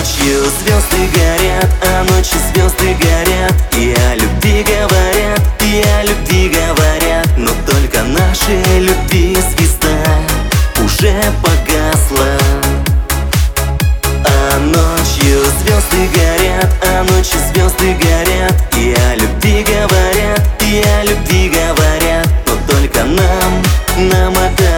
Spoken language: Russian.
ночью звезды горят, а ночью звезды горят, и о любви говорят, и о любви говорят. Но только нашей любви звезда уже погасла. А ночью звезды горят, а ночью звезды горят, и о любви говорят, и о любви говорят. Но только нам это